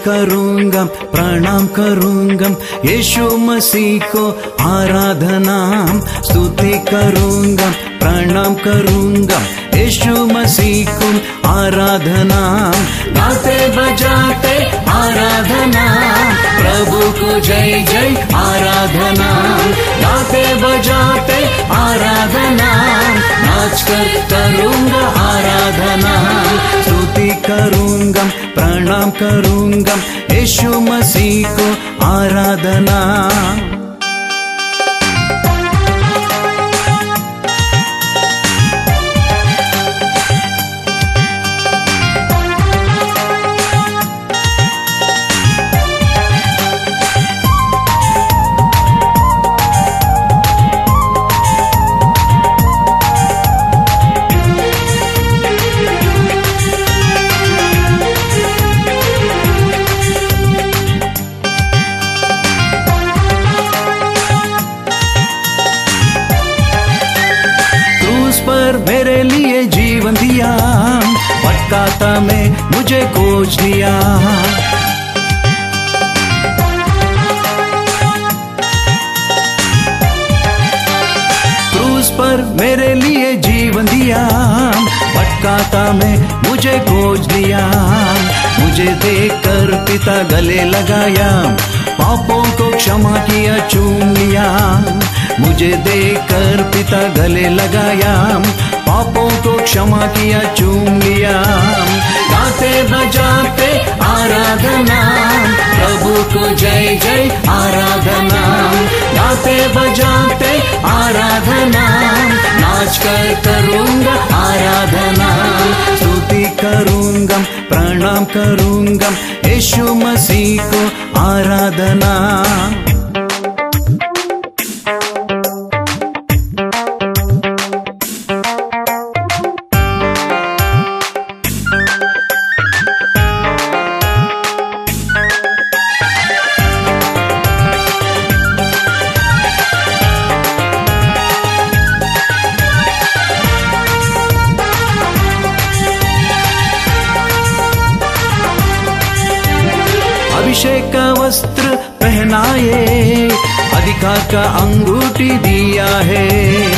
करूंगा, प्रणाम करूंगा, यीशु मसीह को आराधना। स्तुति करूंगा, प्रणाम करूंगा, यीशु मसीह को आराधना। गाते बजाते आराधना, प्रभु को जय जय आराधना। गाते बजाते आराधना, नाच कर करूंगा आराधना। स्तुति करूंगा, प्रणाम करूंगा, यीशु मसीह को आराधना। पर मेरे लिए जीवन दिया, भटका था मैं, मुझे खोज लिया। क्रूस पर मेरे लिए जीवन दिया, भटका था मैं, मुझे खोज लिया। मुझे देखकर पिता गले लगाया, पापों को क्षमा किया, चूम लिया। मुझे देखकर पिता गले लगाया, पापों को क्षमा किया, चूम लिया। गाते बजाते आराधना, प्रभु को जय जय आराधना। गाते बजाते आराधना, नाच कर करूंगा आराधना। स्तुति करूंगा, प्रणाम करूंगा, यीशु मसीह को आराधना। अभिषेक का वस्त्र पहनाए, अधिकार का अंगूठी दिया है।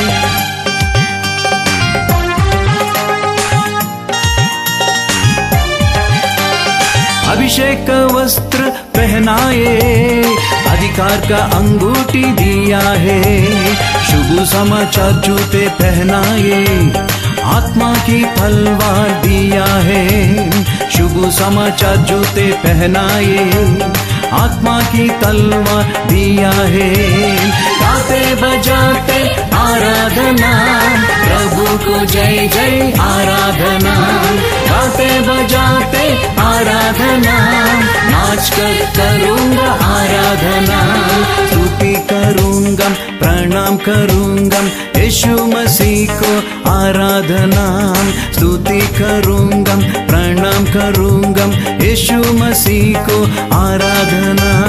अभिषेक का वस्त्र पहनाए, अधिकार का अंगूठी दिया है। शुभ समाचार जूते पहनाए, आत्मा की तलवार दिया है। शुभ समाचार जूते पहनाए, आत्मा की तलवार दिया है। गाते बजाते आराधना, प्रभु को जय जय आराधना। गाते बजाते आराधना, नाच कर करूंगा आराधना। स्तुति करूंगा, प्रणाम करूंगा, यीशु मसीह को आराधना। स्तुति करूंगा, प्रणाम करूंगा, यीशु मसीह को आराधना।